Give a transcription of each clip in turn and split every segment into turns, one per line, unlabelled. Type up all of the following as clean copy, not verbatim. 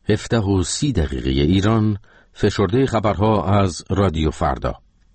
17:30 ایران، فشرده خبرها از رادیو فردا.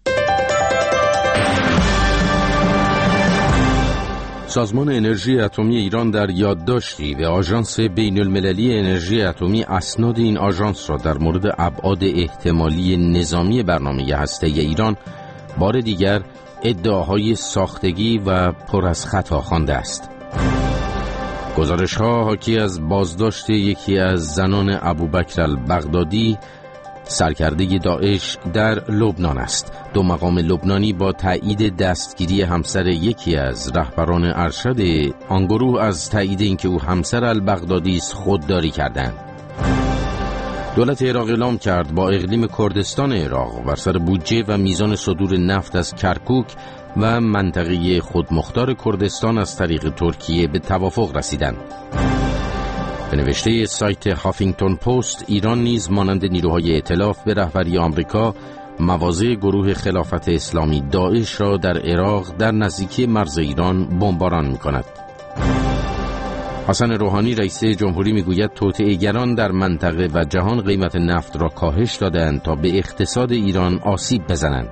سازمان انرژی اتمی ایران در یادداشتی به آژانس بین‌المللی انرژی اتمی اسناد این آژانس را در مورد ابعاد احتمالی نظامی برنامه هسته‌ای ایران بار دیگر ادعاهای ساختگی و پر از خطا خوانده است. گزارش‌ها حاکی از بازداشت یکی از زنان ابوبکر البغدادی، سرکرده داعش در لبنان است. دو مقام لبنانی با تایید دستگیری همسر یکی از رهبران ارشد آن گروه از تایید اینکه او همسر البغدادی است خودداری کردند. دولت عراق اعلام کرد با اقلیم کردستان عراق بر سر بودجه و میزان صدور نفت از کرکوک و منطقه خودمختار کردستان از طریق ترکیه به توافق رسیدند. به نوشته سایت هافینگتون پست، ایران نیز مانند نیروهای ائتلاف به رهبری آمریکا مواضع گروه خلافت اسلامی داعش را در عراق در نزدیکی مرز ایران بمباران می‌کند. حسن روحانی رئیس جمهوری میگوید توطئه‌گران در منطقه و جهان قیمت نفت را کاهش دادند تا به اقتصاد ایران آسیب بزنند.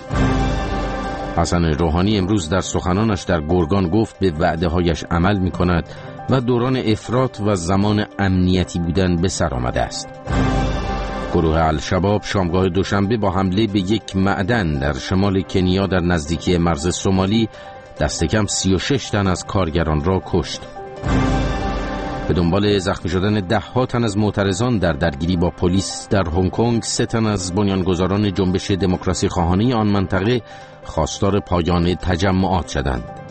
حسن روحانی امروز در سخنانش در گرگان گفت به وعده‌هایش عمل می‌کند و دوران افراط و زمان امنیتی بودن به سر آمده است. گروه الشباب شامگاه دوشنبه با حمله به یک معدن در شمال کنیا در نزدیکی مرز سومالی دست کم 36 تن از کارگران را کشت. به دنبال زخمی شدن ده‌ها تن از معترضان در درگیری با پلیس در هنگ کنگ، 3 تن از بنیانگذاران جنبش دموکراسی خواهانه آن منطقه خواستار پایان تجمعات شدند.